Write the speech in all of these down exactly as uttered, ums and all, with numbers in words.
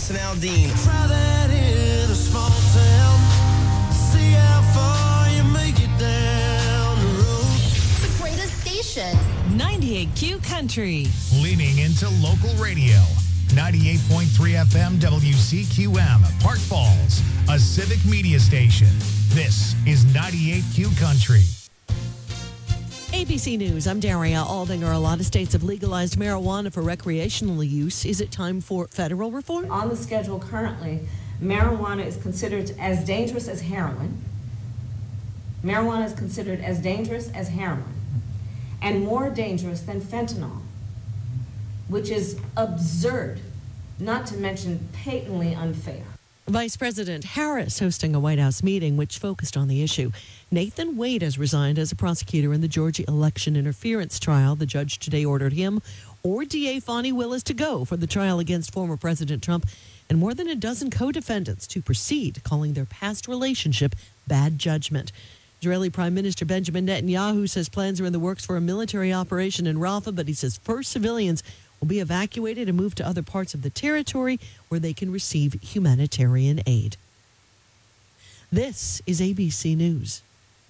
Thomas and Aldine. Try that in a small town. See how far you make it down the road. The greatest station. ninety-eight Q Country. Leaning into local radio. ninety-eight point three F M W C Q M, Park Falls, a civic media station. This is ninety-eight Q Country. A B C News, I'm Daria Aldinger. A lot of states have legalized marijuana for recreational use. Is it time for federal reform? On the schedule currently, marijuana is considered as dangerous as heroin. Marijuana is considered as dangerous as heroin and more dangerous than fentanyl, which is absurd, not to mention patently unfair. Vice President Harris hosting a White House meeting which focused on the issue. Nathan Wade has resigned as a prosecutor in the Georgia election interference trial. The judge today ordered him or D A Fani Willis to go for the trial against former President Trump and more than a dozen co-defendants to proceed, calling their past relationship bad judgment. Israeli Prime Minister Benjamin Netanyahu says plans are in the works for a military operation in Rafah, but he says first civilians will be evacuated and moved to other parts of the territory where they can receive humanitarian aid. This is A B C News.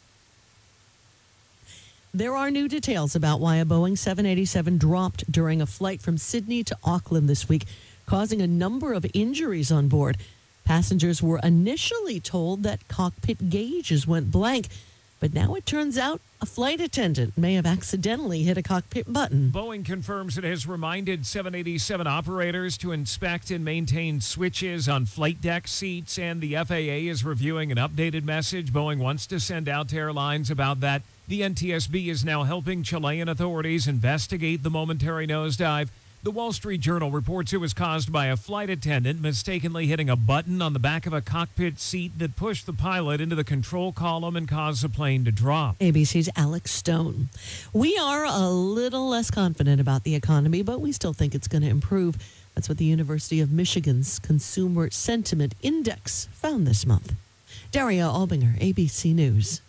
There are new details about why a Boeing seven eighty-seven dropped during a flight from Sydney to Auckland this week, causing a number of injuries on board. Passengers were initially told that cockpit gauges went blank, but now it turns out a flight attendant may have accidentally hit a cockpit button. Boeing confirms it has reminded seven eighty-seven operators to inspect and maintain switches on flight deck seats, and the F A A is reviewing an updated message Boeing wants to send out to airlines about that. The N T S B is now helping Chilean authorities investigate the momentary nosedive. The Wall Street Journal reports it was caused by a flight attendant mistakenly hitting a button on the back of a cockpit seat that pushed the pilot into the control column and caused the plane to drop. A B C's Alex Stone. We are a little less confident about the economy, but we still think it's going to improve. That's what the University of Michigan's Consumer Sentiment Index found this month. Daria Albinger, A B C News.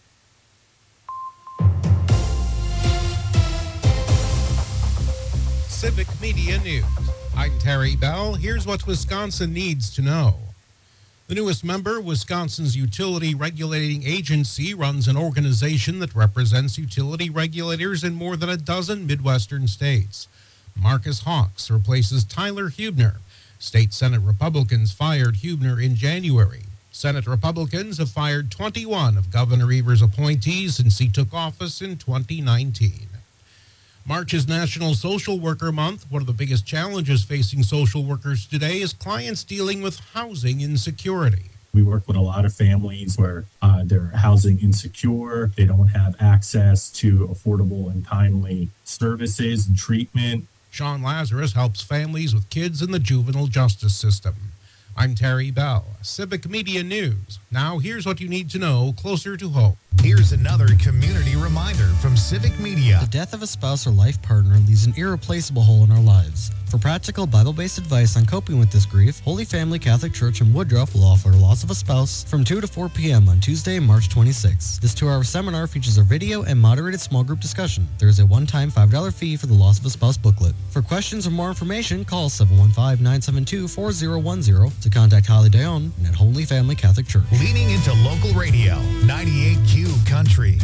Civic Media News. I'm Terry Bell. Here's what Wisconsin needs to know. The newest member, Wisconsin's Utility Regulating Agency, runs an organization that represents utility regulators in more than a dozen Midwestern states. Marcus Hawks replaces Tyler Huebner. State Senate Republicans fired Huebner in January. Senate Republicans have fired twenty-one of Governor Evers' appointees since he took office in twenty nineteen. March is National Social Worker Month. One of the biggest challenges facing social workers today is clients dealing with housing insecurity. We work with a lot of families where uh, they're housing insecure. They don't have access to affordable and timely services and treatment. Sean Lazarus helps families with kids in the juvenile justice system. I'm Terry Bell, Civic Media News. Now here's what you need to know closer to home. Here's another community reminder from Civic Media. The death of a spouse or life partner leaves an irreplaceable hole in our lives. For practical Bible-based advice on coping with this grief, Holy Family Catholic Church in Woodruff will offer Loss of a Spouse from two to four p.m. on Tuesday, March twenty-sixth. This two-hour seminar features a video and moderated small group discussion. There is a one-time five dollars fee for the Loss of a Spouse booklet. For questions or more information, call seven one five, nine seven two, four zero one zero to contact Holly Dion at Holy Family Catholic Church. Leaning into local radio, ninety-eight Q Country.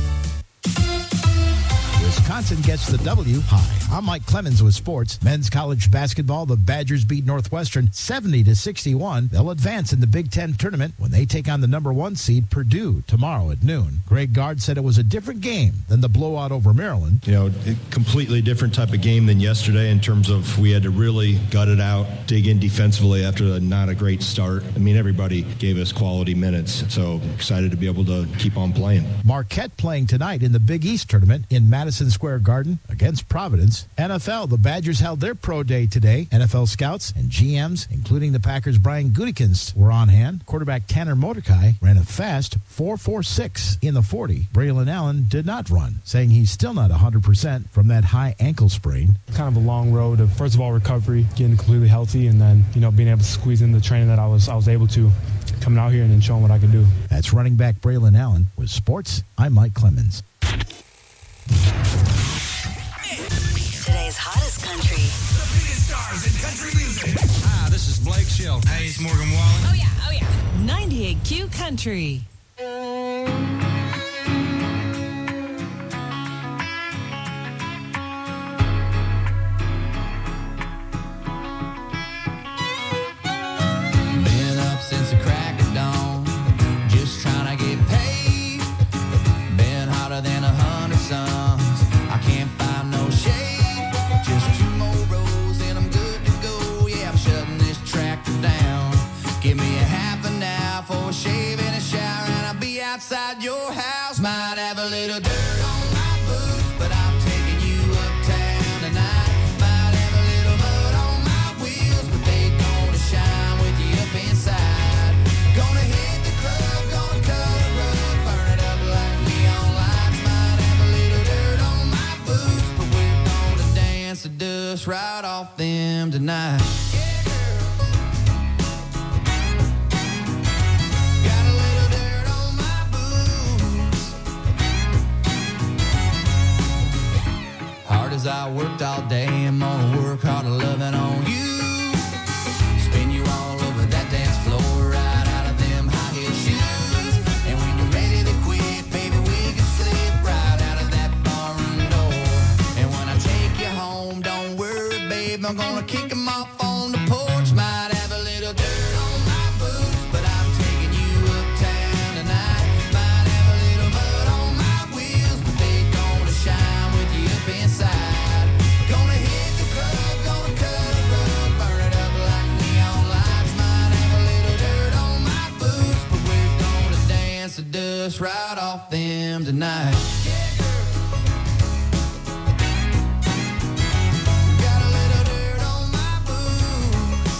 Wisconsin gets the W. Hi, I'm Mike Clemens with sports. Men's college basketball, the Badgers beat Northwestern seventy to sixty-one. They'll advance in the Big Ten tournament when they take on the number one seed Purdue tomorrow at noon. Greg Gard said it was a different game than the blowout over Maryland. You know, a completely different type of game than yesterday in terms of we had to really gut it out, dig in defensively after a not a great start. I mean, everybody gave us quality minutes, so excited to be able to keep on playing. Marquette playing tonight in the Big East tournament in Madison Square Garden against Providence. N F L, the Badgers held their pro day today. N F L scouts and G Ms, including the Packers' Brian Gutekunst, were on hand. Quarterback Tanner Mordecai ran a fast four four six in the forty. Braylon Allen did not run, saying he's still not one hundred percent from that high ankle sprain. Kind of a long road of, first of all, recovery, getting completely healthy, and then, you know, being able to squeeze in the training that I was I was able to, coming out here and then showing what I could do. That's running back Braylon Allen. With sports, I'm Mike Clemens. Today's hottest country. The biggest stars in country music. Hi, this is Blake Shelton. Hey, it's Morgan Wallen. Oh, yeah, oh, yeah. ninety-eight Q Country. Been up since the crack of dawn, just trying to get paid. Been hotter than a hundred suns, I can't find no shade. Just two more rows and I'm good to go. Yeah, I'm shutting this tractor down. Give me a half an hour for a shave and a shower, and I'll be outside your house. Might have a little dirt on my boots, but I'm taking you uptown tonight. Might have a little mud on my wheels, but they gonna shine with you up inside. Gonna hit the club, gonna cut a rug, burn it up like neon lights. Might have a little dirt on my boots, but we're gonna dance the dust right off them tonight. Hard as I worked all day, I'm gonna work hard at loving on you. Spin you all over that dance floor, right out of them high heel shoes. And when you're ready to quit, baby, we can slip right out of that barroom door. And when I take you home, don't worry, babe, I'm gonna kick 'em off on the porch. Might have a little dirt on my boots, but I'm taking you uptown tonight. Might have a little mud on my wheels, but they gonna shine with you up inside. Gonna hit the club, gonna cut a rug, burn it up like neon lights. Might have a little dirt on my boots, but we're gonna dance the dust right off them tonight. Got a little dirt on my boots.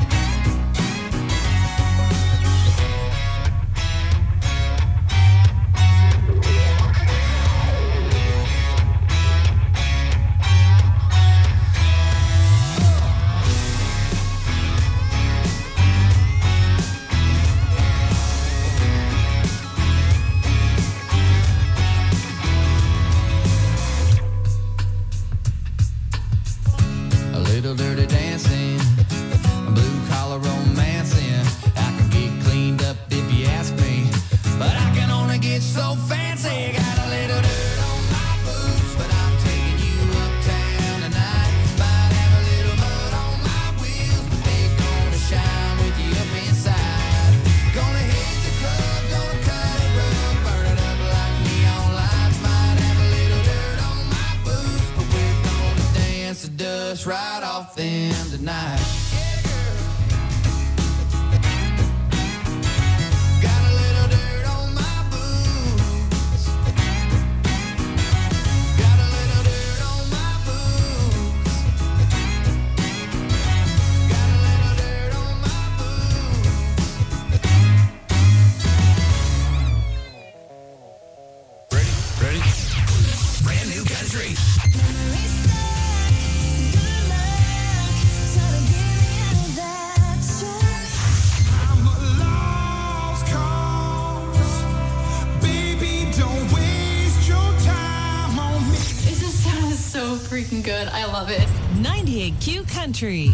A little dirty dancing, a blue collar romancing. I can get cleaned up if you ask me, but I can only get so fancy. Got a little dirt on my boots, but I'm taking you uptown tonight. Might have a little mud on my wheels, but they gonna shine with you up inside. Gonna hit the club, gonna cut a rug, burn it up like neon lights. Might have a little dirt on my boots, but we're gonna dance the dust right off them tonight. Got a little dirt on my boots. Got a little dirt on my boots. Got a little dirt on my boots. Ready? Ready? Brand new country. I'm a lost cause. Baby, don't waste your time on me. This just sounds so freaking good. I love it. ninety-eight Q Country.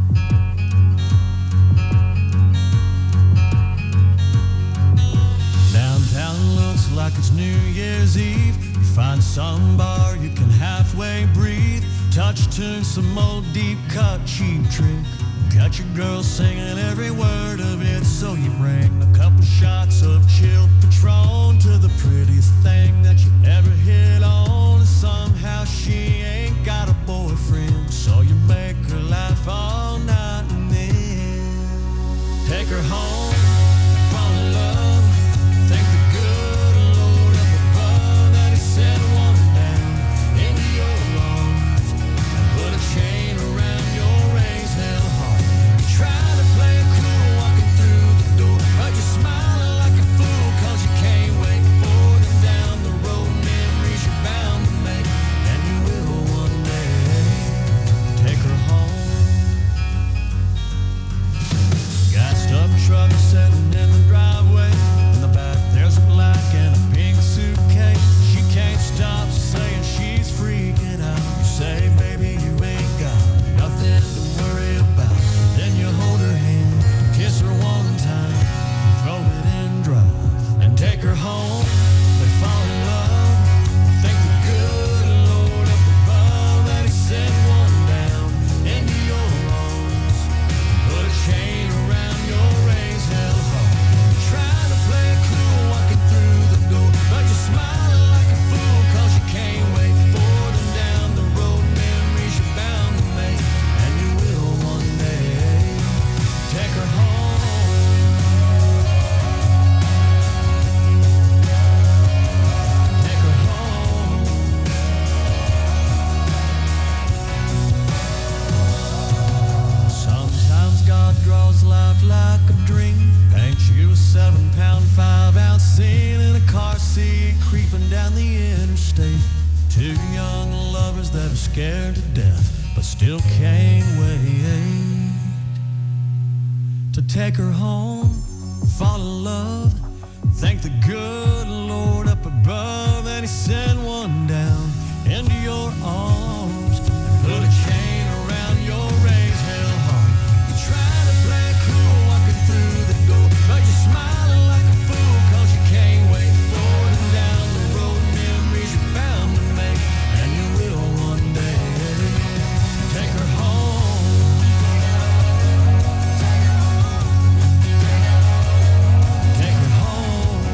Downtown looks like it's New Year's Eve. You find some bar you can halfway breathe. Touch tune, some old deep cut cheap trick. Got your girl singing every word of it, so you bring a couple shots of chilled Patron to the prettiest thing that you ever hit on. And somehow she ain't got a boyfriend, so you make her laugh all night and then take her home, fall in love. Thank the good Lord up above that He sent one down into your arms and put a chain around your raised hell heart. You try to play it cool walking through the door, but you're smiling like a fool 'cause you can't wait for them down the road. Memories you're bound to make, and you will one day. scared to death, but still can't wait to take her home, fall in love, thank the good Lord up above, and he sent one down into your arms, put a chain around your raised hell heart. You try to play it cool walking through the door, but you're smiling like a fool cause you can't wait forward and down the road, memories you're bound to make, and you will one day take her home. Take her home.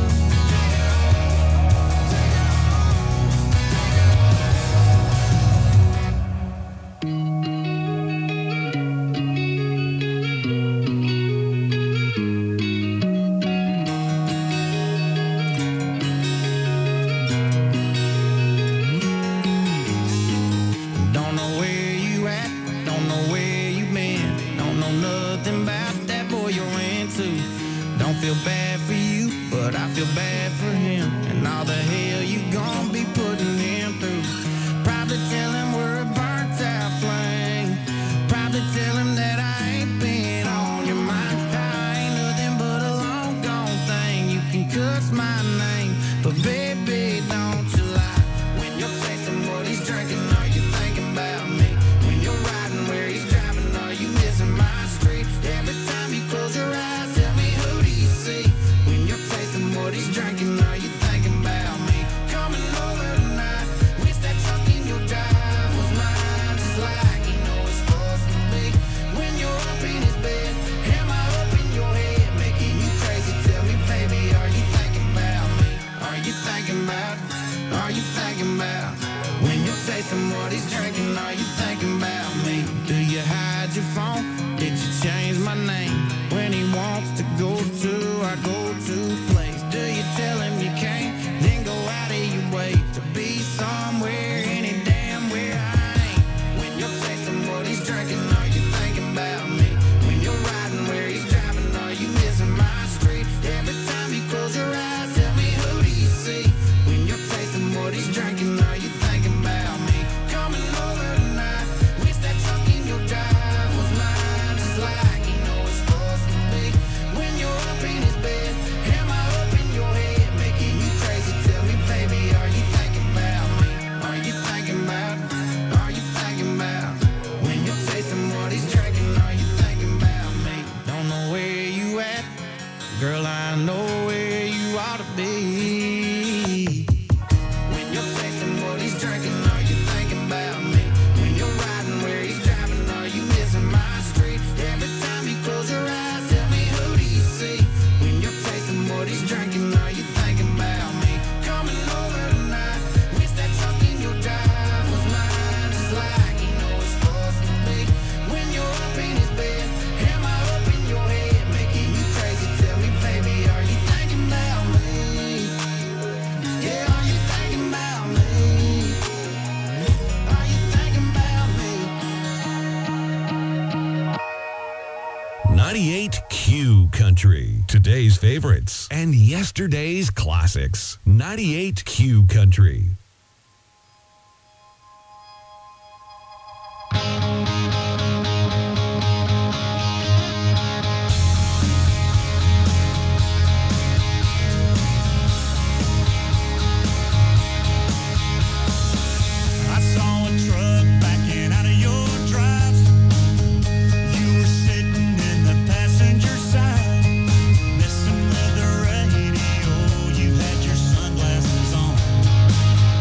Don't know where you at, don't know where you been, don't know nothing about that boy you're into. Don't feel bad for you, but I feel bad for him, and all the hell you gon' be putting him through. Probably tell him we're a burnt out flame, probably tell him that I ain't been on your mind. I ain't nothing but a long gone thing, you can cuss my name, but baby don't you lie. When you're tasting what he's drinking, are you thinking about me? When you're riding where he's driving, are you missing my street? Every time you close your eyes, tell me who do you see? When you're tasting what he's drinking, are you thinking about me? Coming over tonight, wish that truck in your drive was mine, just like you know it's supposed to be. When you're up in his bed, am I up in your head, making you crazy? Tell me, baby, are you thinking about me? Are you thinking about? Are you thinking about? When you're tasting what he's drinking, are you thinking about me? Do you hide your phone? Did you change my name? When he wants to go to our go-to place, do you tell him you can't? Then go out of your way to be somewhere any damn where I ain't. When you're tasting what he's drinking, are you thinking about me? When you're riding where he's driving, are you missing my street? Every time you close your eyes, tell me who do you see? When you're tasting what he's drinking, are you thinking about me? Coming over tonight, wish that truck in your drive was mine, just like you know it's supposed to be. When you're up in his bed, am I up in your head, making you crazy? Tell me, baby, are you thinking about me? Are you thinking about? Are you thinking about? When you're tasting what he's drinking, are you thinking about me? Don't know where you at, girl, I know where you ought to be. When you're tasting what he's drinking, are you thinking about me? When you're riding where he's driving, are you missing my street? Every time you close your eyes, tell me who do you see? When you're tasting what he's drinking, are you thinking about me? Coming over tonight, wish that truck in your drive was mine, just like you know it's supposed to be. When you're up in his bed, am I up in your head, making you crazy? Tell me, baby, are you thinking about me? Yeah, are you thinking about me? Are you thinking about me? ninety-eight Q Country. Today's favorites and yesterday's classics. ninety-eight Q Country. I saw a truck backing out of your drive. You were sitting in the passenger side, messing with the radio. You had your sunglasses on.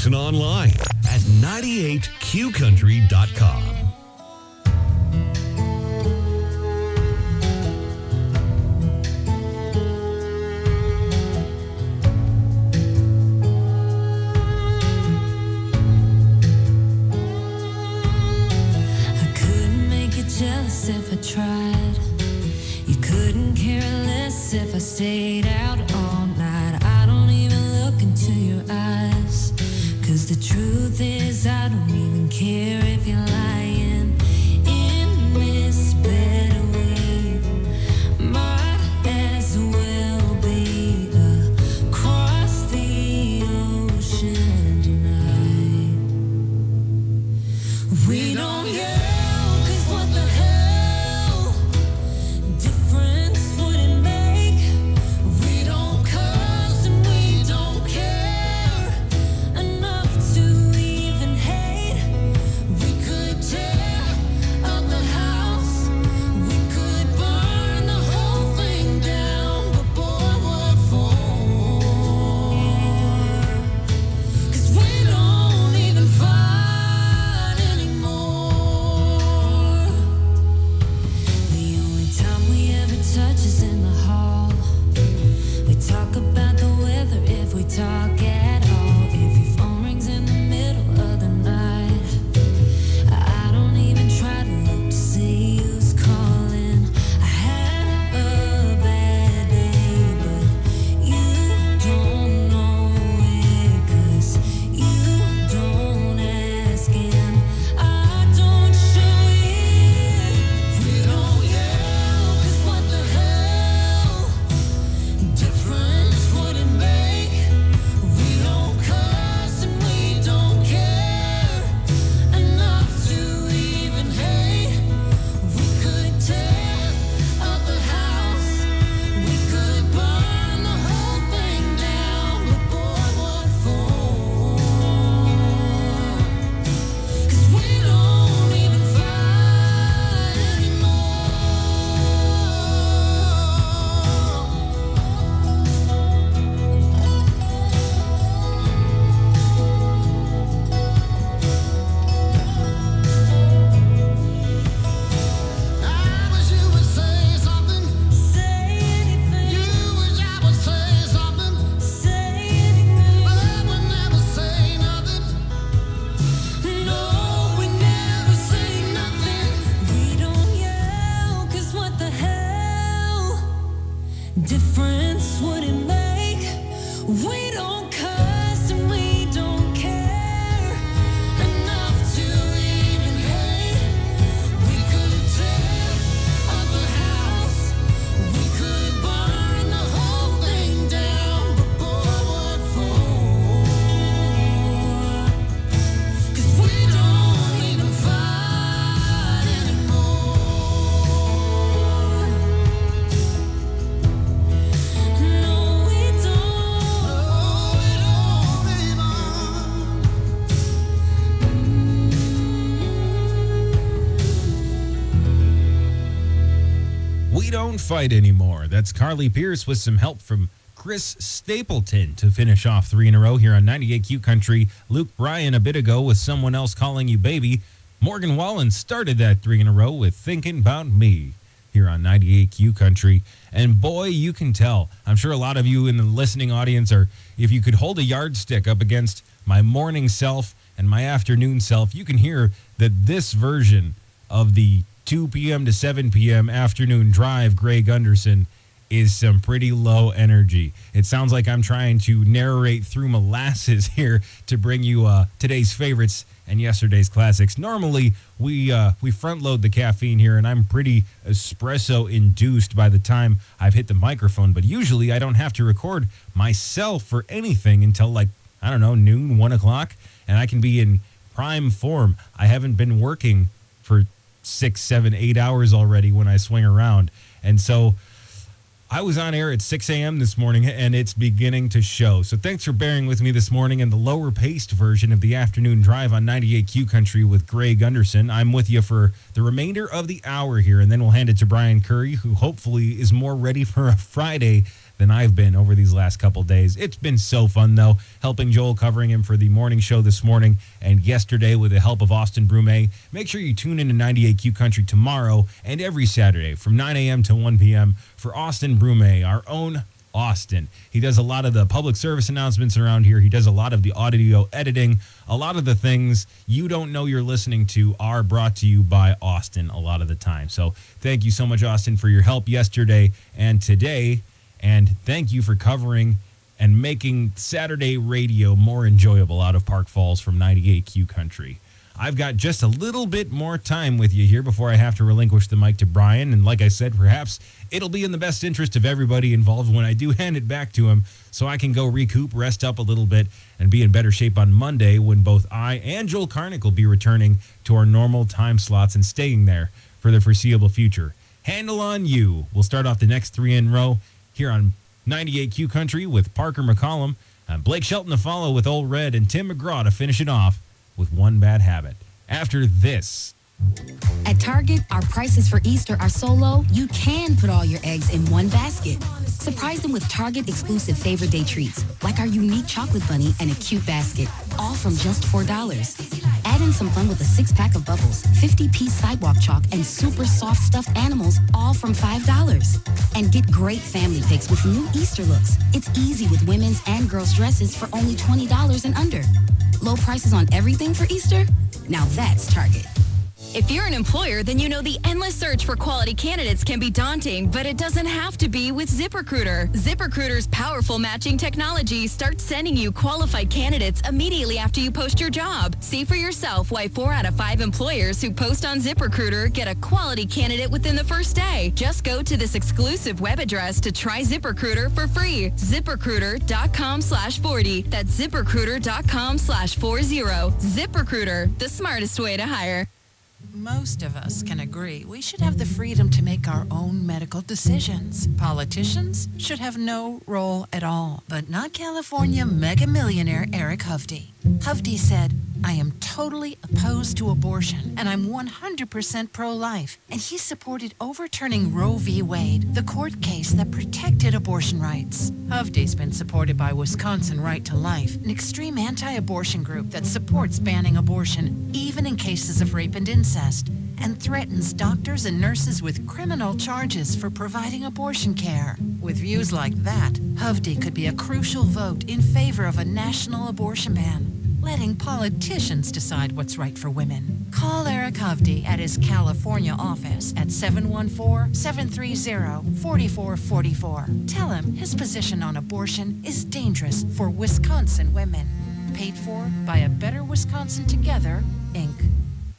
listen online at ninety-eight q country dot com. Jealous if I tried. You couldn't care less if I stayed out all night. I don't even look into your eyes, 'cause the truth is I don't even care if you're lying. In this bed we might as well be across the ocean tonight. We don't yell. Talk at all. If your phone rings in the middle of the night, I don't even try to look to see who's calling. I had a bad day, but you don't know it, 'cause you don't ask and I don't show it. We don't yell, 'cause what the hell difference would it make? We don't cuss and we don't care enough to even hate. We could tear up the house, we could burn the whole thing down, but boy, what for? 'Cause we don't even fight anymore. I wish you would say something. Say anything. You wish I would say something. Say anything. But I would never say nothing. No, we never say nothing. We don't yell, 'cause what the hell difference would it make? We don't cuss and we don't care enough to even hate. We could tear up the house, we could burn the whole thing down, but boy, what for? 'Cause we don't even fight anymore. No, we don't. No, we don't even. We Don't Fight Anymore. That's Carly Pierce with some help from Chris Stapleton to finish off three in a row here on ninety-eight Q Country. Luke Bryan a bit ago with Someone Else Calling You Baby. Morgan Wallen started that three in a row with Thinking About Me here on ninety-eight Q Country. And boy, you can tell. I'm sure a lot of you in the listening audience are, if you could hold a yardstick up against my morning self and my afternoon self, you can hear that this version of the two p.m. to seven p.m. afternoon drive, Greg Gunderson, is some pretty low energy. It sounds like I'm trying to narrate through molasses here to bring you uh, today's favorites and yesterday's classics. Normally, we uh, we front load the caffeine here, and I'm pretty espresso induced by the time I've hit the microphone. But usually, I don't have to record myself for anything until like, I don't know, noon, one o'clock, and I can be in prime form. I haven't been working for six, seven, eight hours already when I swing around, and so I was on air at six a.m. this morning, and it's beginning to show. So thanks for bearing with me this morning in the lower-paced version of the afternoon drive on ninety-eight Q Country with Greg Gunderson. I'm with you for the remainder of the hour here, and then we'll hand it to Brian Curry, who hopefully is more ready for a Friday than I've been over these last couple days. It's been so fun, though, helping Joel, covering him for the morning show this morning and yesterday with the help of Austin Brume. Make sure you tune in to ninety-eight Q Country tomorrow and every Saturday from nine a.m. to one p.m. for Austin Brume, our own Austin. He does a lot of the public service announcements around here. He does a lot of the audio editing. A lot of the things you don't know you're listening to are brought to you by Austin a lot of the time. So thank you so much, Austin, for your help yesterday and today. And thank you for covering and making Saturday radio more enjoyable out of Park Falls from ninety-eight Q Country. I've got just a little bit more time with you here before I have to relinquish the mic to Brian. And like I said, perhaps it'll be in the best interest of everybody involved when I do hand it back to him so I can go recoup, rest up a little bit, and be in better shape on Monday when both I and Joel Karnick will be returning to our normal time slots and staying there for the foreseeable future. Handle on you. We'll start off the next three in a row here on ninety-eight Q Country with Parker McCollum, and Blake Shelton to follow with Old Red, and Tim McGraw to finish it off with One Bad Habit. After this. At Target, our prices for Easter are so low, you can put all your eggs in one basket. Surprise them with Target exclusive favorite day treats, like our unique chocolate bunny and a cute basket, all from just four dollars. Add in some fun with a six-pack of bubbles, fifty-piece sidewalk chalk, and super soft stuffed animals, all from five dollars. And get great family picks with new Easter looks. It's easy with women's and girls' dresses for only twenty dollars and under. Low prices on everything for Easter? Now that's Target. If you're an employer, then you know the endless search for quality candidates can be daunting, but it doesn't have to be with ZipRecruiter. ZipRecruiter's powerful matching technology starts sending you qualified candidates immediately after you post your job. See for yourself why four out of five employers who post on ZipRecruiter get a quality candidate within the first day. Just go to this exclusive web address to try ZipRecruiter for free. ZipRecruiter.com slash 40. That's ZipRecruiter.com slash 40. ZipRecruiter, the smartest way to hire. Most of us can agree we should have the freedom to make our own medical decisions. Politicians should have no role at all, but not California mega millionaire Eric Hovde. Hovde said, "I am totally opposed to abortion, and I'm one hundred percent pro-life." And he supported overturning Roe v. Wade, the court case that protected abortion rights. Hovde's been supported by Wisconsin Right to Life, an extreme anti-abortion group that supports banning abortion, even in cases of rape and incest, and threatens doctors and nurses with criminal charges for providing abortion care. With views like that, Hovde could be a crucial vote in favor of a national abortion ban, letting politicians decide what's right for women. Call Eric Hovde at his California office at seven one four, seven three zero, four four four four. Tell him his position on abortion is dangerous for Wisconsin women. Paid for by A Better Wisconsin Together, Incorporated.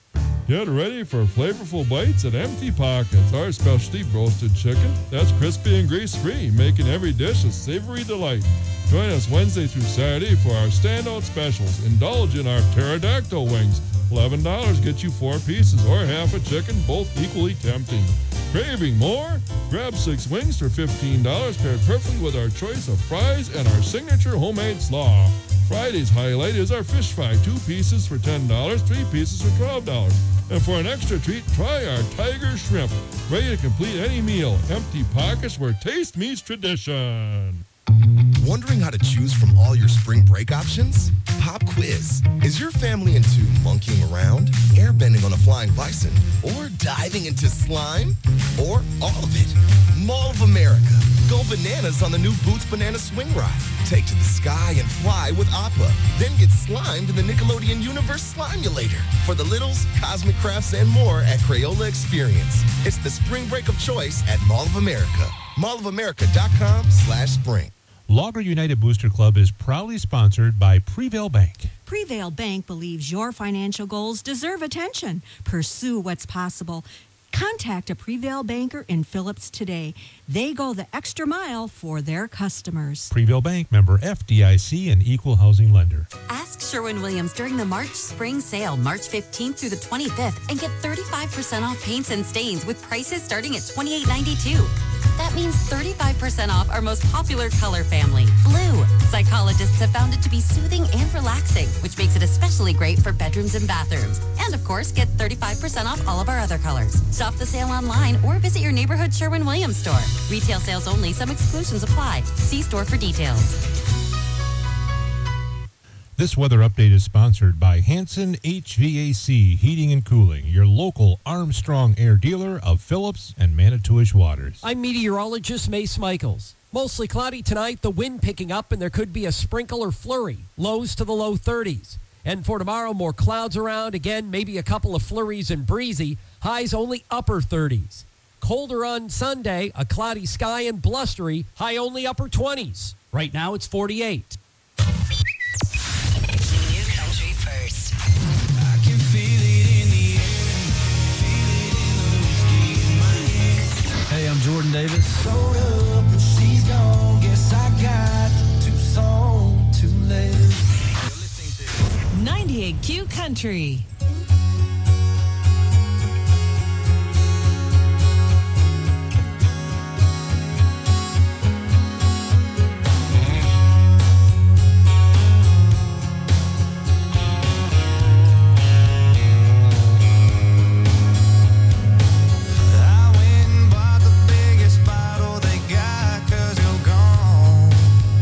Get ready for flavorful bites at Empty Pockets, our specialty roasted chicken that's crispy and grease-free, making every dish a savory delight. Join us Wednesday through Saturday for our standout specials. Indulge in our pterodactyl wings. eleven dollars gets you four pieces or half a chicken, both equally tempting. Craving more? Grab six wings for fifteen dollars, paired perfectly with our choice of fries and our signature homemade slaw. Friday's highlight is our fish fry, two pieces for ten dollars, three pieces for twelve dollars. And for an extra treat, try our tiger shrimp. Ready to complete any meal. Empty Pockets, where taste meets tradition. Wondering how to choose from all your spring break options? Pop quiz. Is your family into monkeying around, airbending on a flying bison, or diving into slime? Or all of it? Mall of America. Go bananas on the new Boots Banana Swing Ride. Take to the sky and fly with Appa. Then get slimed in the Nickelodeon Universe Slimulator. For the littles, Cosmic Crafts, and more at Crayola Experience. It's the spring break of choice at Mall of America. mall of america dot com slash spring. Logger United Booster Club is proudly sponsored by Prevail Bank. Prevail Bank believes your financial goals deserve attention. Pursue what's possible. Contact a Prevail banker in Phillips today. They go the extra mile for their customers. Prevail Bank, member F D I C and equal housing lender. Ask Sherwin-Williams during the March Spring Sale, March fifteenth through the twenty-fifth, and get thirty-five percent off paints and stains with prices starting at twenty-eight ninety-two. That means thirty-five percent off our most popular color family, blue. Psychologists have found it to be soothing and relaxing, which makes it especially great for bedrooms and bathrooms. And of course, get thirty-five percent off all of our other colors. Shop the sale online or visit your neighborhood Sherwin-Williams store. Retail sales only. Some exclusions apply. See store for details. This weather update is sponsored by Hanson H V A C Heating and Cooling, your local Armstrong Air dealer of Phillips and Manitowish Waters. I'm meteorologist Mace Michaels. Mostly cloudy tonight, the wind picking up, and there could be a sprinkle or flurry. Lows to the low thirties. And for tomorrow, more clouds around. Again, maybe a couple of flurries and breezy. Highs only upper thirties. Colder on Sunday, a cloudy sky and blustery. High only upper twenties. Right now, it's forty-eight. New country first. I can feel it in the air, feel it in the whiskey in my hand. Hey, I'm Jordan Davis. Load up and she's gone. Guess I got too soon to live. ninety-eight Q Country.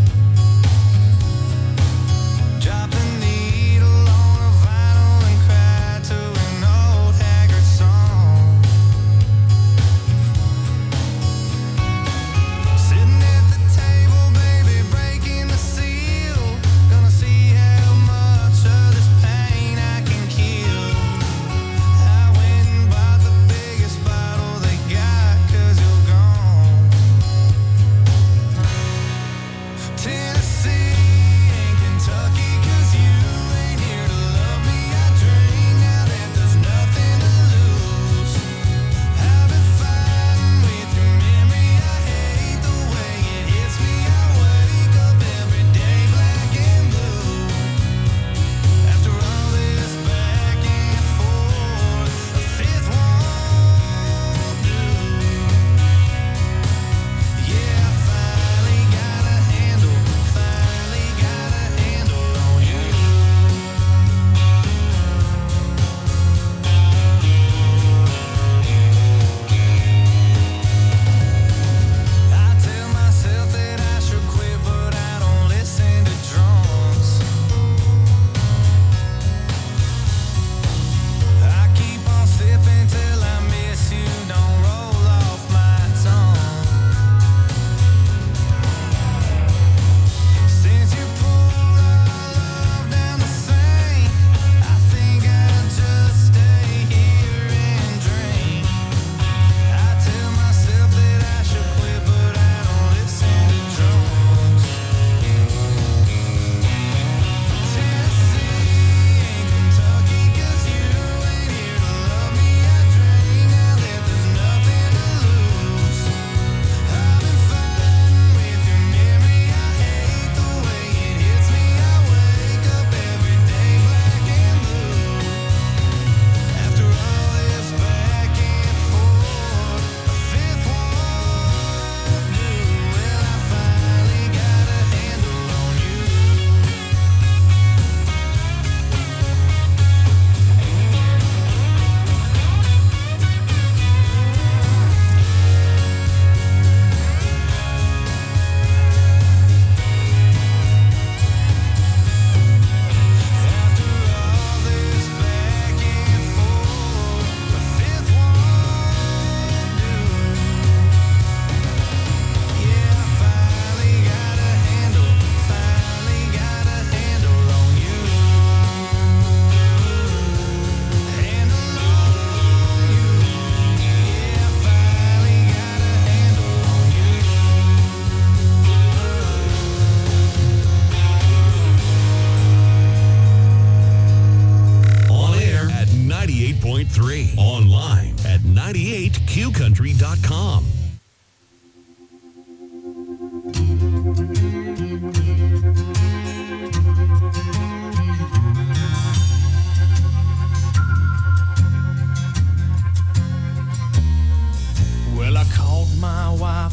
Drop the needle on a vinyl and cry.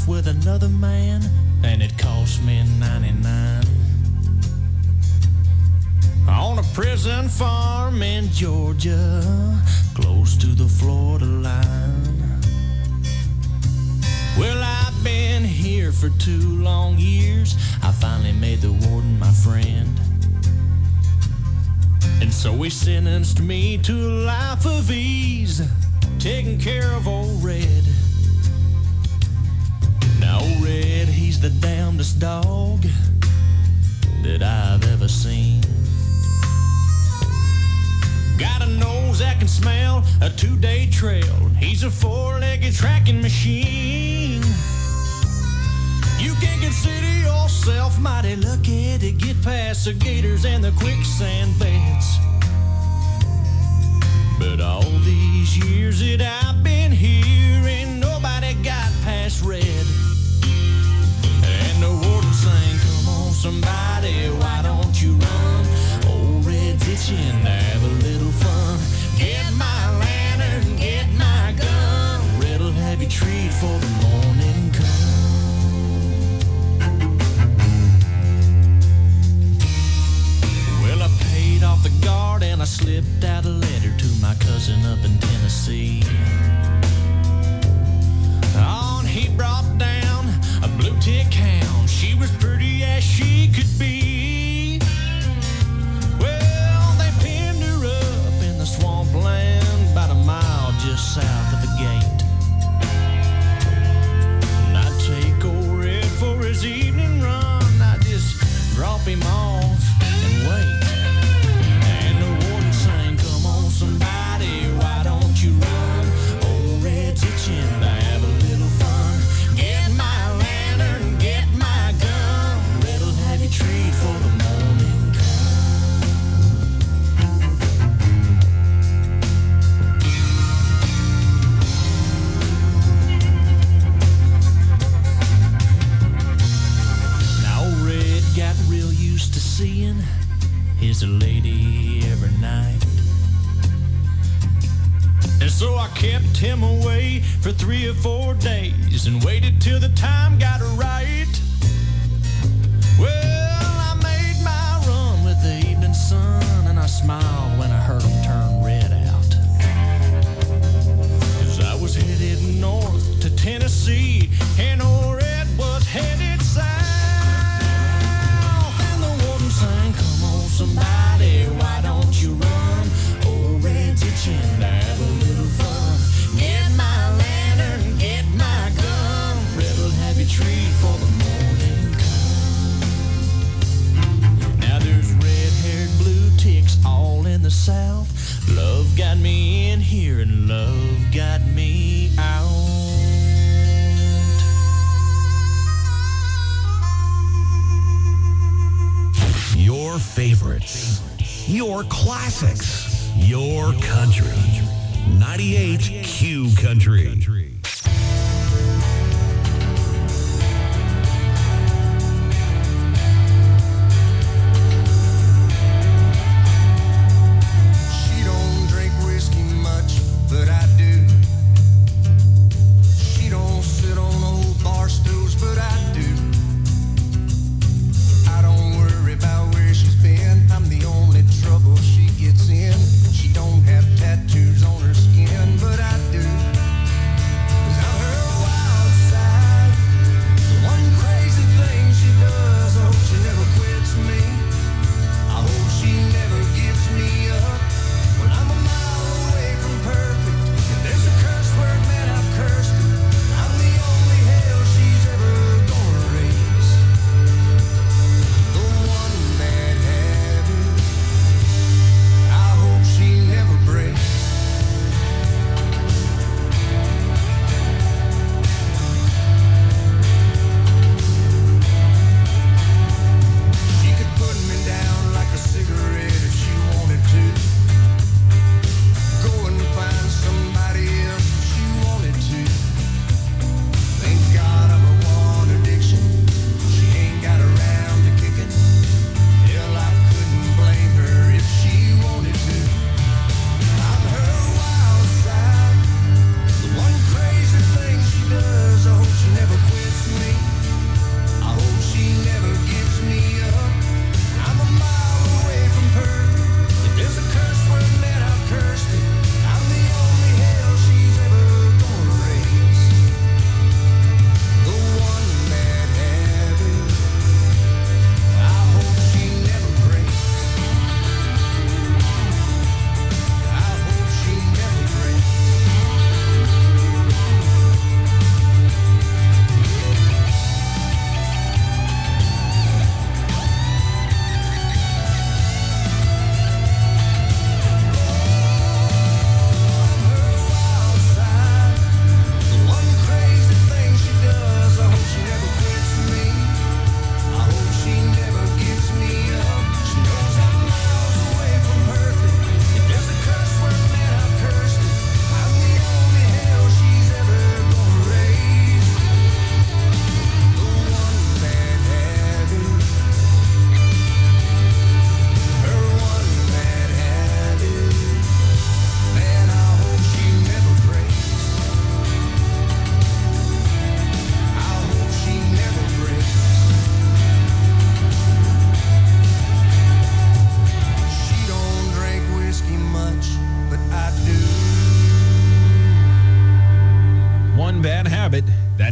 life with another man, and it cost me ninety-nine. On a prison farm in Georgia, close to the Florida line. Well, I've been here for two long years. I finally made the warden my friend. And so he sentenced me to a life of ease, taking care of old Red. Now old Red, he's the damnedest dog that I've ever seen. Got a nose that can smell a two-day trail. He's a four-legged tracking machine. You can consider yourself mighty lucky to get past the gators and the quicksand beds. But all these years that I've been here, ain't nobody got past Red. And the warden sang, come on somebody, why don't you run? Old Red's itching to have a little fun. Get my lantern, get my gun. Red'll have you treat for the morning come. Well, I paid off the guard and I slipped out a letter to my cousin up in Tennessee. On he brought down a blue tick hound. She was pretty as she could be. Well, they pinned her up in the swampland about a mile just south of the gate. And I'd take old Red for his evening run. I'd just drop him off and wait. And the warden sang, come on somebody, why don't you run? Old Red's itching to have a little fun. Get my lantern, get my gun. Red'll have you treat for the morning Now old Red got real used to seeing his lady every night. And so I kept him away for three or four days and waited till the time got right. Well, I made my run with the evening sun, and I smiled when I heard him turn Red out. 'Cause I was headed north to Tennessee, and old Red was headed south. And the warden sang, come on somebody, why don't you run? Old Red's itching to have a little fun. Get my lantern, get my gun. Red'll have you treat for the morning come. Now there's red-haired blue ticks all in the south. Love got me in here and love got me out. Your favorites, your classics, your country. ninety-eight Q Country. She don't drink whiskey much, but I do. She don't sit on old bar stools, but I do. I don't worry about where she's been. I'm the only trouble she gets in. She don't have tattoos on her skin, but I do.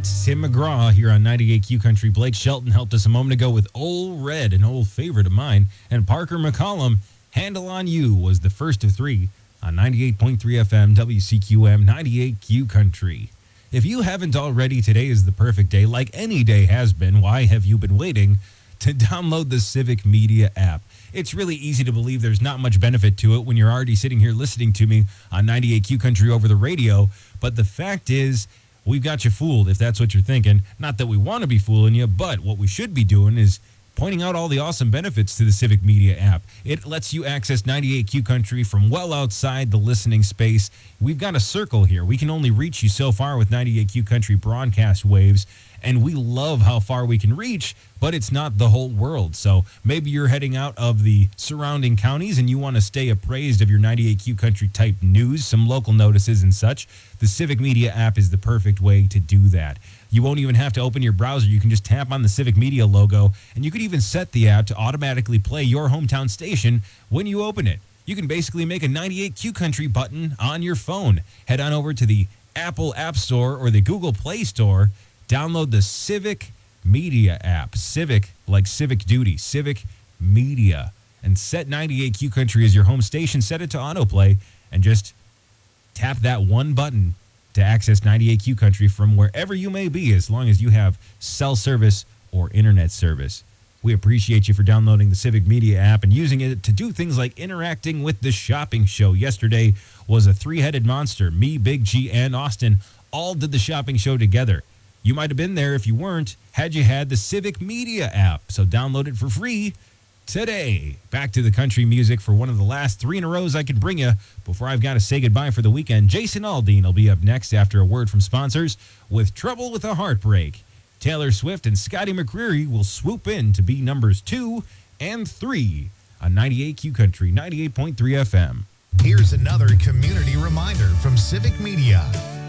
That's Tim McGraw here on ninety-eight Q Country. Blake Shelton helped us a moment ago with Old Red, an old favorite of mine. And Parker McCollum, Handle on You, was the first of three on ninety-eight point three F M, W C Q M, ninety-eight Q Country. If you haven't already, today is the perfect day. Like any day has been, why have you been waiting to download the Civic Media app? It's really easy to believe there's not much benefit to it when you're already sitting here listening to me on ninety-eight Q Country over the radio. But the fact is, we've got you fooled if that's what you're thinking. Not that we want to be fooling you, but what we should be doing is pointing out all the awesome benefits to the Civic Media app. It lets you access ninety-eight Q Country from well outside the listening space. We've got a circle here. We can only reach you so far with ninety-eight Q Country broadcast waves, and we love how far we can reach, but it's not the whole world. So maybe you're heading out of the surrounding counties and you want to stay appraised of your ninety-eight Q Country type news, some local notices and such. The Civic Media app is the perfect way to do that. You won't even have to open your browser. You can just tap on the Civic Media logo, and you could even set the app to automatically play your hometown station when you open it. You can basically make a ninety-eight Q Country button on your phone. Head on over to the Apple App Store or the Google Play Store. Download the Civic Media app. Civic, like civic duty, Civic Media. And set ninety-eight Q Country as your home station. Set it to autoplay and just tap that one button to access ninety-eight Q Country from wherever you may be, as long as you have cell service or internet service. We appreciate you for downloading the Civic Media app and using it to do things like interacting with the shopping show. Yesterday was a three-headed monster. Me, Big G, and Austin all did the shopping show together. You might have been there if you weren't, had you had the Civic Media app. So download it for free today. Back to the country music for one of the last three in a rows I can bring you before I've got to say goodbye for the weekend. Jason Aldean will be up next after a word from sponsors with Trouble with a Heartbreak. Taylor Swift and Scotty McCreery will swoop in to be numbers two and three on ninety-eight Q Country, ninety-eight point three F M. Here's another community reminder from Civic Media.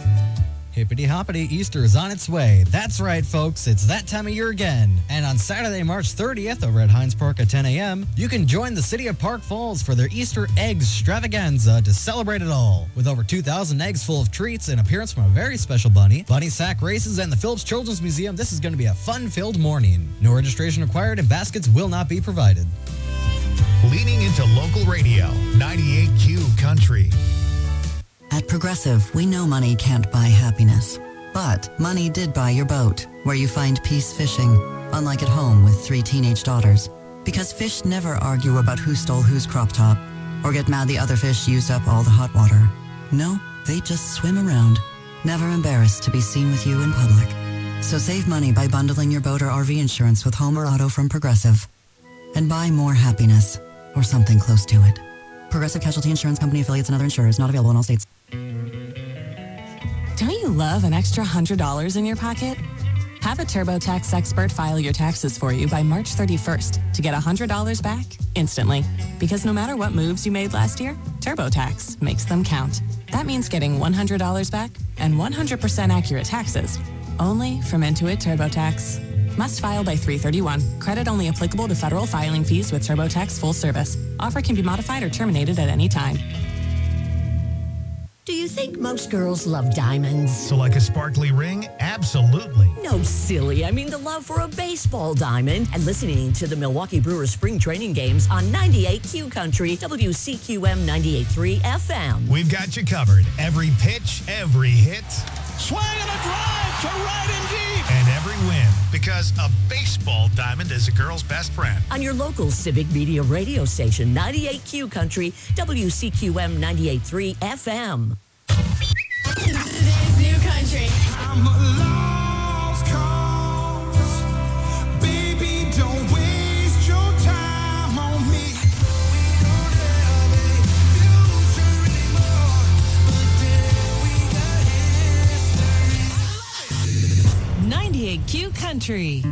Hippity hoppity, Easter is on its way. That's right, folks. It's that time of year again. And on Saturday, March thirtieth, over at Heinz Park at ten a.m., you can join the City of Park Falls for their Easter Eggs Extravaganza to celebrate it all. With over two thousand eggs full of treats, an appearance from a very special bunny, bunny sack races, and the Phillips Children's Museum, this is going to be a fun-filled morning. No registration required and baskets will not be provided. Leaning into local radio, ninety-eight Q Country. At Progressive, we know money can't buy happiness. But money did buy your boat, where you find peace fishing, unlike at home with three teenage daughters. Because fish never argue about who stole whose crop top, or get mad the other fish used up all the hot water. No, they just swim around, never embarrassed to be seen with you in public. So save money by bundling your boat or R V insurance with home or auto from Progressive. And buy more happiness, or something close to it. Progressive Casualty Insurance Company affiliates and other insurers, not available in all states. Don't you love an extra one hundred dollars in your pocket? Have a TurboTax expert file your taxes for you by March thirty-first to get one hundred dollars back instantly. Because no matter what moves you made last year, TurboTax makes them count. That means getting one hundred dollars back and one hundred percent accurate taxes. Only from Intuit TurboTax. Must file by three thirty-one. Credit only applicable to federal filing fees with TurboTax full service. Offer can be modified or terminated at any time. Do you think most girls love diamonds? So like a sparkly ring? Absolutely. No, silly. I mean the love for a baseball diamond. And listening to the Milwaukee Brewers spring training games on ninety-eight Q Country, W C Q M ninety-eight point three F M. We've got you covered. Every pitch, every hit. Swing and a drive to right and deep. And every win. Because a baseball diamond is a girl's best friend. On your local Civic Media radio station, ninety-eight Q Country, W C Q M ninety-eight point three F M. Today's new country. I'm a lost cause. Baby, don't waste your time on me. We don't have a future anymore, but then we got history. ninety-eight Q Country.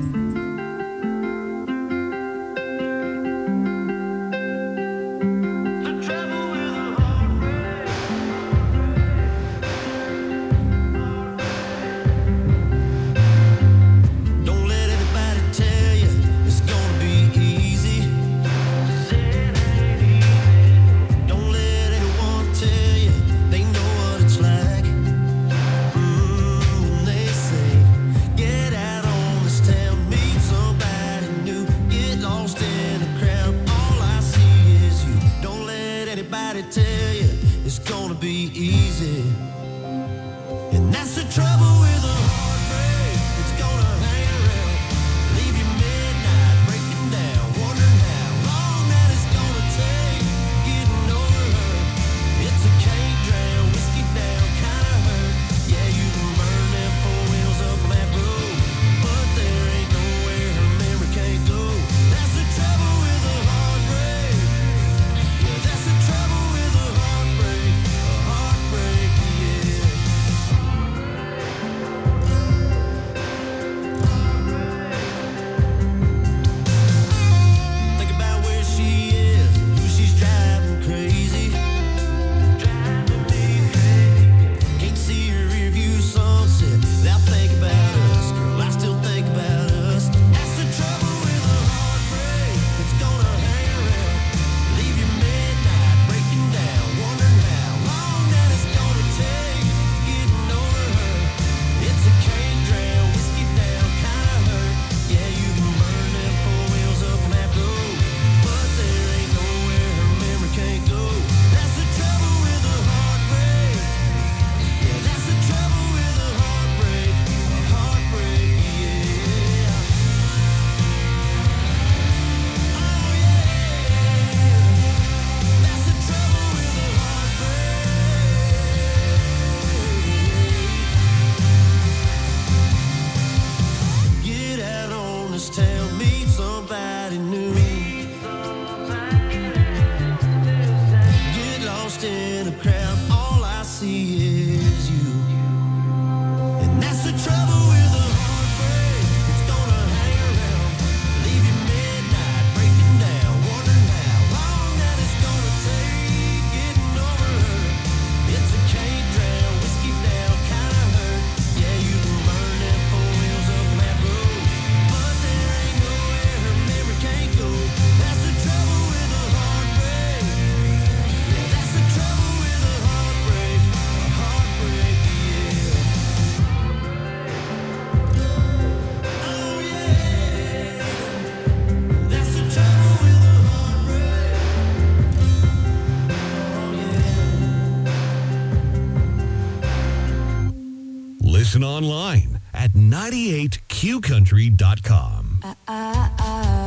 Listen online at ninety-eight q country dot com. Uh, uh, uh.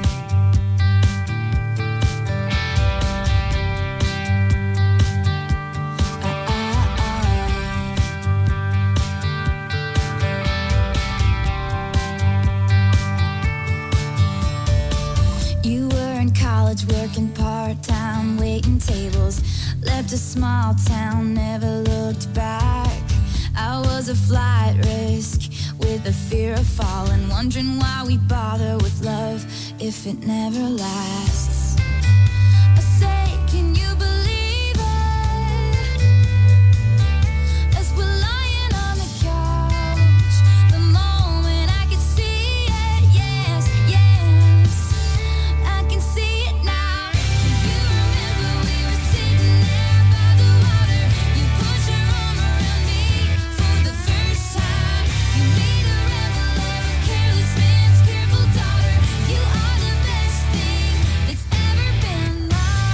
You were in college working part-time, waiting tables. Left a small town, never looked back. I was a flight risk with a fear of falling, wondering why we bother with love if it never lasts. I say, can you believe it? As we're lying on the couch, the moment I could see it, yes, yes, I can see it now. You remember we were sitting there by the water. You put your arm around me for the first time. You made a rebel of a careless man's careful daughter. You are the best thing that's ever been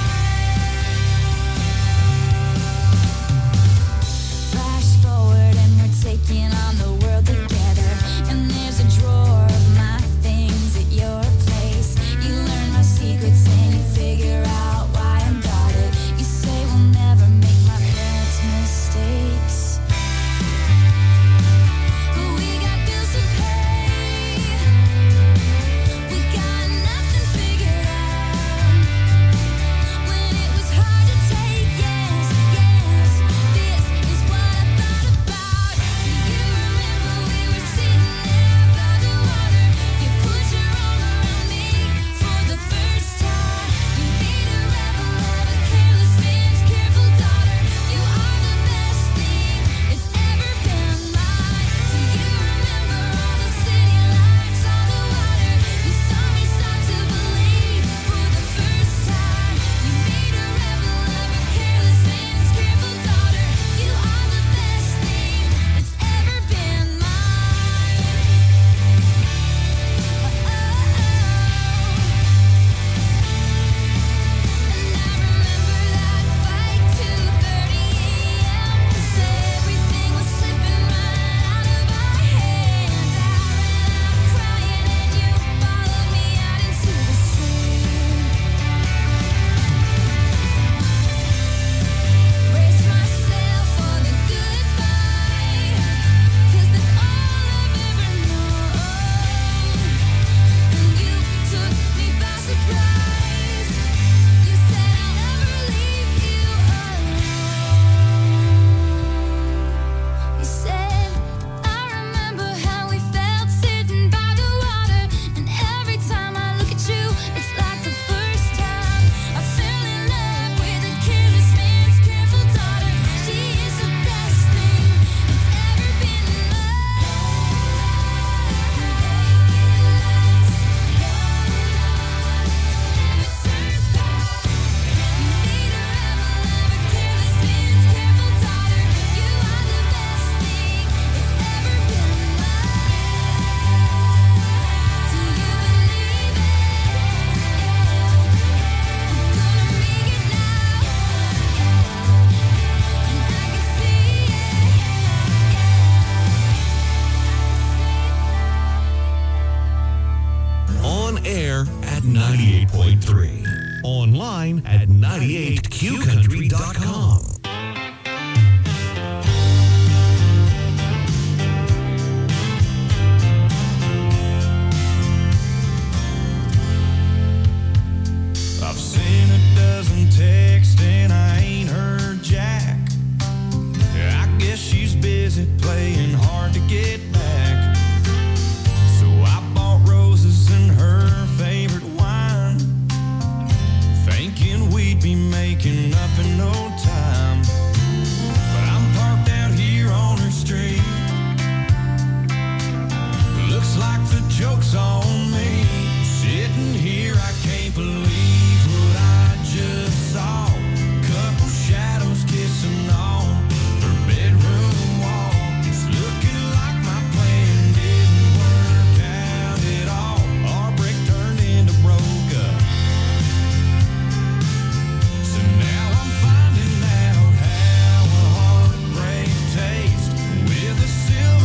Flash forward and we're taking on the world together. And there's a drawer of my things at your place. You learn my secrets and you figure out why I'm guarded. You say we'll never make my parents' mistakes, but we got bills to pay. We got nothing figured out. When it was hard to take, yes, yes, this is what I thought about. Do you remember we were sitting there by the water? You put your arm around me for the first time. You made a rebel of a careless man's careful daughter. You are the best thing that's ever been mine. Do you remember all the city lights on the water? You saw me start to believe for the first time. You made a rebel of a careless man's careful daughter. You are the best thing that's ever been mine. And I remember that fight two thirty a.m. 'cause everything was slipping right out of our hands. I ran out crying and you followed me out into the street. Brace myself for the goodbye, 'cause that's all I've ever known. And you took me by surprise. You said I'll never leave you alone. You said, I remember how we felt sitting by the water. And every time I look at you, it's like the first time I fell in love with a careless man's careful daughter. She is the best thing that's ever been On air at ninety-eight point three. Online at ninety-eight q country dot com. I've seen a dozen texts and I ain't heard Jack. I guess she's busy playing hard to get back. So I bought roses and her favorite wine, thinking we'd be making up in no time. But I'm parked out here on her street. Looks like the joke's on me. Sitting here, I can't believe what I just saw. Couple shadows kissing on her bedroom wall. It's looking like my plan didn't work out at all. Our break turned into broke up. So now I'm finding out how a heartbreak tastes with a silver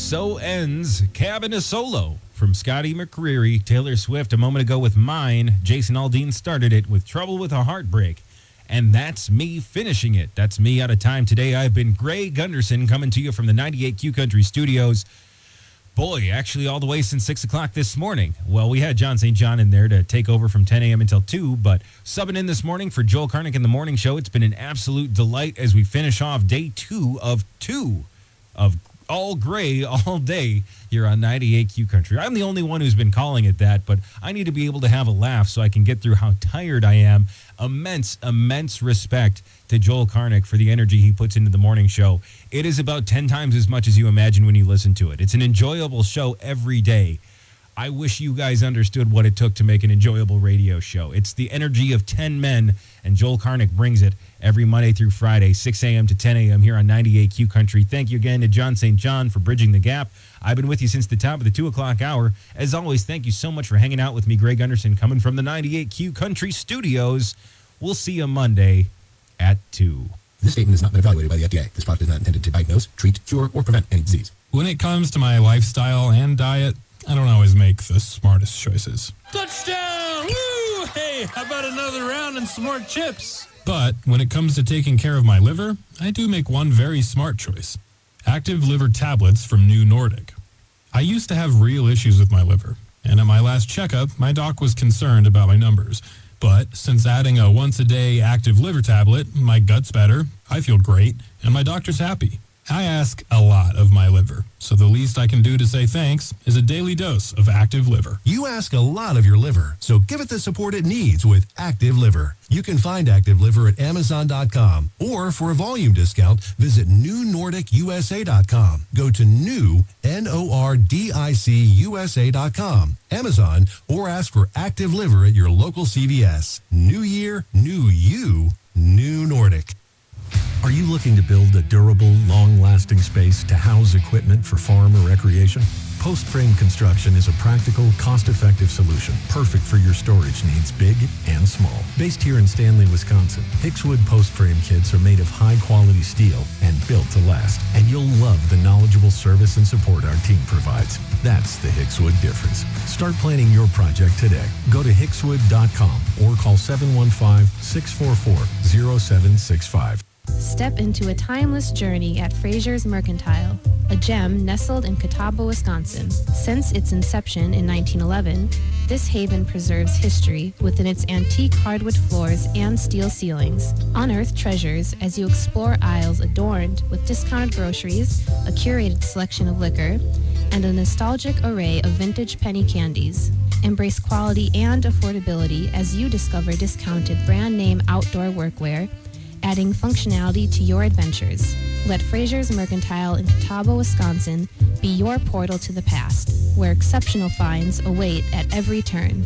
so ends Cabin a Solo from Scotty McCreery. Taylor Swift a moment ago with Mine. Jason Aldean started it with Trouble with a Heartbreak. And that's me finishing it. That's me out of time today. I've been Gray Gunderson coming to you from the ninety-eight Q Country Studios. Boy, actually all the way since six o'clock this morning. Well, we had John Saint John in there to take over from ten a.m. until two, but subbing in this morning for Joel Karnick in the Morning Show. It's been an absolute delight as we finish off day two of two of all gray all day here on ninety-eight Q Country. I'm the only one who's been calling it that, but I need to be able to have a laugh so I can get through how tired I am. Immense, immense respect to Joel Karnick for the energy he puts into the morning show. It is about ten times as much as you imagine when you listen to it. It's an enjoyable show every day. I wish you guys understood what it took to make an enjoyable radio show. It's the energy of ten men, and Joel Karnick brings it every Monday through Friday, six a.m. to ten a.m. here on ninety-eight Q Country. Thank you again to John Saint John for bridging the gap. I've been with you since the top of the two o'clock hour. As always, thank you so much for hanging out with me, Greg Gunderson, coming from the ninety-eight Q Country Studios. We'll see you Monday at two. This statement has not been evaluated by the F D A. This product is not intended to diagnose, treat, cure, or prevent any disease. When it comes to my lifestyle and diet, I don't always make the smartest choices. Touchdown! Woo! Hey, how about another round and some more chips? But when it comes to taking care of my liver, I do make one very smart choice. Active Liver Tablets from New Nordic. I used to have real issues with my liver, and at my last checkup, my doc was concerned about my numbers. But since adding a once-a-day Active Liver Tablet, my gut's better, I feel great, and my doctor's happy. I ask a lot of my liver, so the least I can do to say thanks is a daily dose of Active Liver. You ask a lot of your liver, so give it the support it needs with Active Liver. You can find Active Liver at Amazon dot com, or for a volume discount, visit New Nordic U S A dot com. Go to new, N O R D I C U S A dot com, Amazon, or ask for Active Liver at your local C V S. New year, new you, New Nordic. Are you looking to build a durable, long-lasting space to house equipment for farm or recreation? Post Frame Construction is a practical, cost-effective solution, perfect for your storage needs, big and small. Based here in Stanley, Wisconsin, Hickswood Post Frame kits are made of high-quality steel and built to last. And you'll love the knowledgeable service and support our team provides. That's the Hickswood difference. Start planning your project today. Go to hickswood dot com or call seven one five, six four four, zero seven six five. Step into a timeless journey at Fraser's Mercantile, a gem nestled in Catawba, Wisconsin. Since its inception in nineteen eleven, this haven preserves history within its antique hardwood floors and steel ceilings. Unearth treasures as you explore aisles adorned with discounted groceries, a curated selection of liquor, and a nostalgic array of vintage penny candies. Embrace quality and affordability as you discover discounted brand name outdoor workwear, adding functionality to your adventures. Let Fraser's Mercantile in Catawba, Wisconsin be your portal to the past, where exceptional finds await at every turn.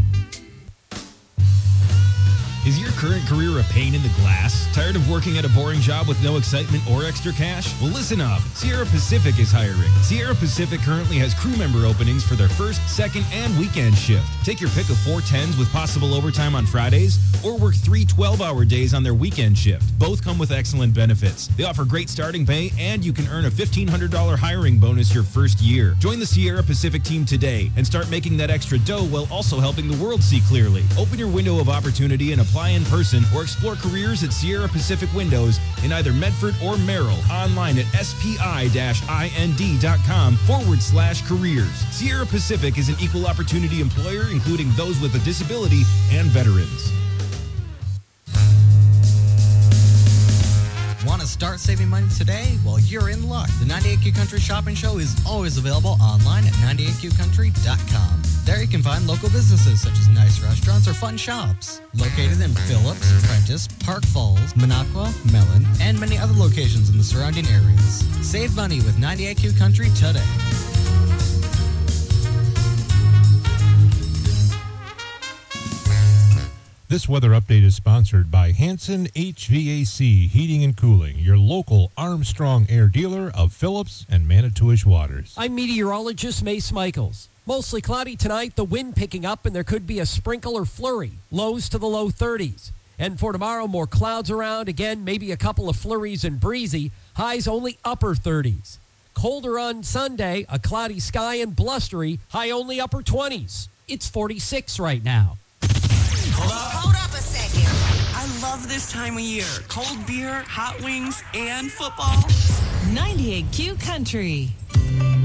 Is your current career a pain in the glass? Tired of working at a boring job with no excitement or extra cash? Well, listen up. Sierra Pacific is hiring. Sierra Pacific currently has crew member openings for their first, second, and weekend shift. Take your pick of four tens with possible overtime on Fridays, or work three twelve-hour days on their weekend shift. Both come with excellent benefits. They offer great starting pay, and you can earn a fifteen hundred dollars hiring bonus your first year. Join the Sierra Pacific team today and start making that extra dough while also helping the world see clearly. Open your window of opportunity and apply in person, or explore careers at Sierra Pacific Windows in either Medford or Merrill. Online at spi-ind.com forward slash careers. Sierra Pacific is an equal opportunity employer, including those with a disability and veterans. Want to start saving money today? Well, you're in luck. The ninety-eight Q Country Shopping Show is always available online at ninety-eight q country dot com. There you can find local businesses such as nice restaurants or fun shops. Located in Phillips, Prentice, Park Falls, Minocqua, Mellon, and many other locations in the surrounding areas. Save money with ninety-eight Q Country today. This weather update is sponsored by Hanson H V A C Heating and Cooling, your local Armstrong Air dealer of Phillips and Manitowish Waters. I'm meteorologist Mace Michaels. Mostly cloudy tonight, the wind picking up, and there could be a sprinkle or flurry. Lows to the low thirties. And for tomorrow, more clouds around. Again, maybe a couple of flurries and breezy. Highs only upper thirties. Colder on Sunday, a cloudy sky and blustery, high only upper twenties. It's forty-six right now. Hold up. Hold up a second. I love this time of year. Cold beer, hot wings, and football. ninety-eight Q Country.